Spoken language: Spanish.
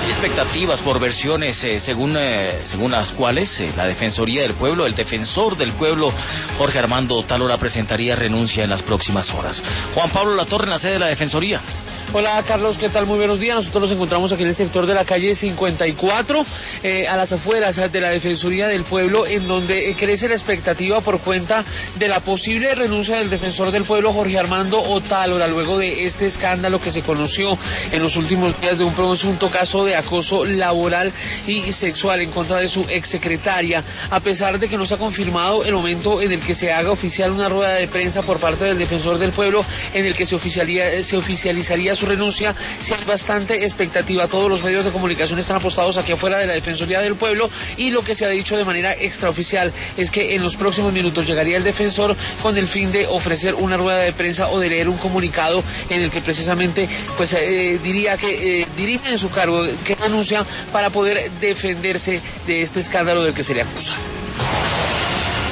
Hay expectativas por versiones según las cuales la Defensoría del Pueblo, el defensor del pueblo, Jorge Armando Otálora, presentaría renuncia en las próximas horas. Juan Pablo Latorre, en la sede de la Defensoría. Hola Carlos, ¿qué tal? Muy buenos días. Nosotros nos encontramos aquí en el sector de la calle 54, a las afueras de la Defensoría del Pueblo, en donde crece la expectativa por cuenta de la posible renuncia del defensor del pueblo, Jorge Armando Otálora, luego de este escándalo que se conoció en los últimos días de un presunto caso de acoso laboral y sexual en contra de su exsecretaria. A pesar de que no se ha confirmado el momento en el que se haga oficial una rueda de prensa por parte del defensor del pueblo en el que se oficializaría su renuncia, sí hay bastante expectativa. Todos los medios de comunicación están apostados aquí afuera de la Defensoría del Pueblo, y lo que se ha dicho de manera extraoficial es que en los próximos minutos llegaría el defensor con el fin de ofrecer una rueda de prensa o de leer un comunicado en el que precisamente diría que dirime en su cargo, que anuncia para poder defenderse de este escándalo del que se le acusa.